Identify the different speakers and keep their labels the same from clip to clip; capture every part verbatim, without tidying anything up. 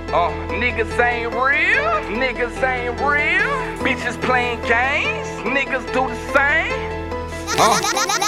Speaker 1: Uh, niggas ain't real, niggas ain't real. Bitches playing games, niggas do the same. Uh.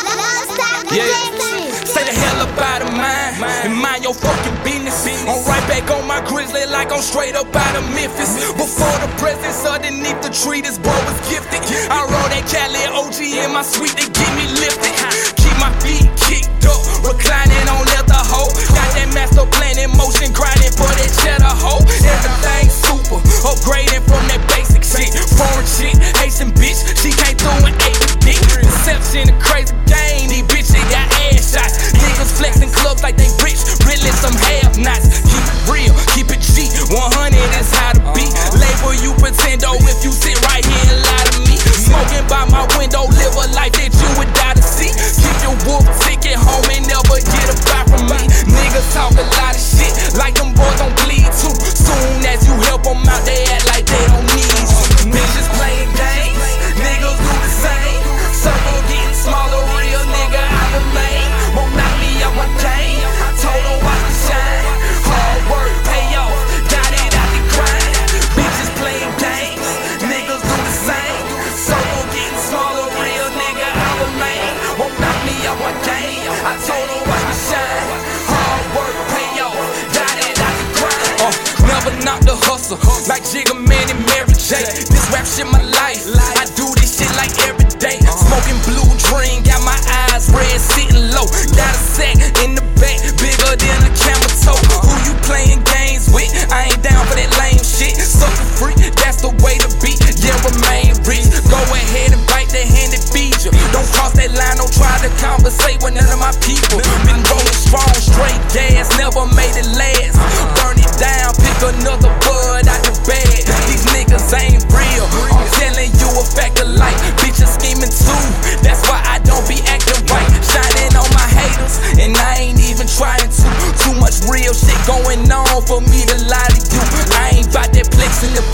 Speaker 1: Yeah, say the hell up out of mine and mind your fucking business. I'm right back on my grizzly like I'm straight up out of Memphis. Before the presence underneath the tree, this bro was gifted. I roll that Cali O G in my suite, they get me lifted. Keep my feet kicked up, reclining on leather hoe. Got that master plan in motion, grinding for that cheddar hoe. Everything super, upgrading from that basic shit. Foreign chick, Haitian bitch, she came through and ate the dick. Deception, a crazy game, these bitches got ass shots. Niggas flexing clubs like they rich, really some have-nots. Keep it real, keep it G, one hundred is how to be. Label you pretendo if you sit right here and lie to me. Smoking by my window, live a life that you would die to see. Keep your wolf ticket home and never get a buy from me. Niggas talk a lot of shit, like them boys don't bleed too. Soon as you help them out, they act like they don't need you. Bitches playing games, niggas do the same. Circle getting smaller, real nigga out the lane. Won't knock me out my game. I told her watch me shine. Hard work, pay off, got it out the grind. Bitches playing games, niggas do the same. Circle getting smaller, real nigga out the lane. Won't knock me out my game. I told her watch me shine. Hard work, pay off, got it out the grind. Uh, never knock the hustle, like Jigga Man and Mary J. This rap shit my life. I do this shit like every day. Smoking blue dream, got my eyes red, sitting low. Got a sack in the back, bigger than a camel toe. Who you playing games with? I ain't down for that lame shit. Sucker free, that's the way to be. Yeah, remain rich. Go ahead and bite the hand that feeds you. Don't cross that line, don't try to conversate with none of my people. Been rolling strong, straight gas, never made it last. Burn it down, pick another bud out the bag. These niggas ain't real. I'm telling you a fact of life. Bitches scheming too. That's why I don't be acting right. Shining on my haters, and I ain't even trying to. Too much real shit going on for me to lie to you. I ain't bout that flex in the